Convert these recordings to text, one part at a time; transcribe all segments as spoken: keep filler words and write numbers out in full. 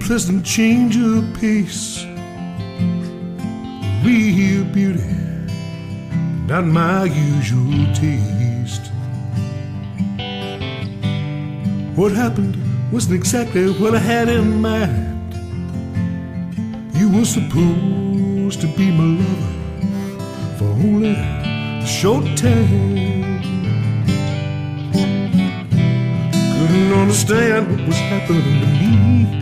pleasant change of pace, real beauty, not my usual taste. What happened wasn't exactly what I had in mind. You were supposed to be my lover for only a short time. Couldn't understand what was happening to me.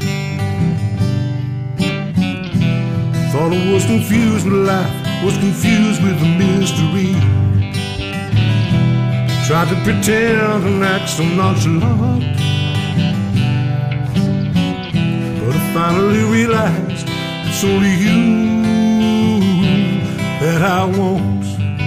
Thought I was confused with life, was confused with the mystery. Tried to pretend and act so nonchalant, but I finally realized it's only you that I want.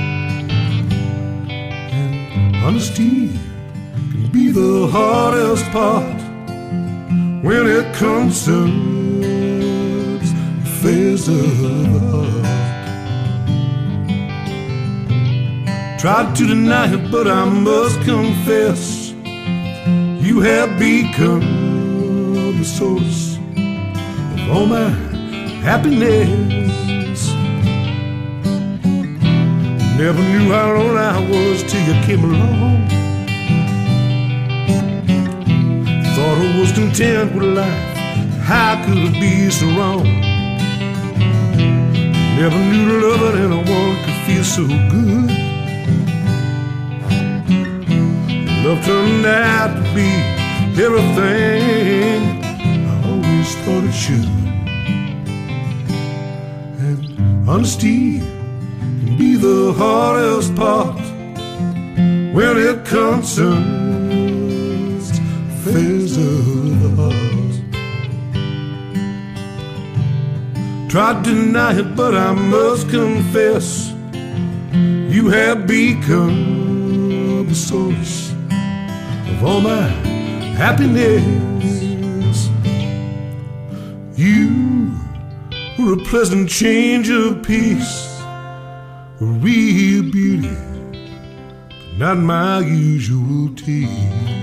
And honesty can be the hardest part when it concerns affairs of the heart. Tried to deny it, but I must confess, you have become the source of all my happiness. Never knew how alone I was till you came along. Thought I was content with life, how could it be so wrong? Never knew loving anyone could feel so good. Love turned out to be everything I always thought it should. And honesty can be the hardest part when it concerns affairs of the heart. Tried to deny it, but I must confess, you have become the source of all my happiness. You were a pleasant change of peace, a real beauty, but not my usual taste.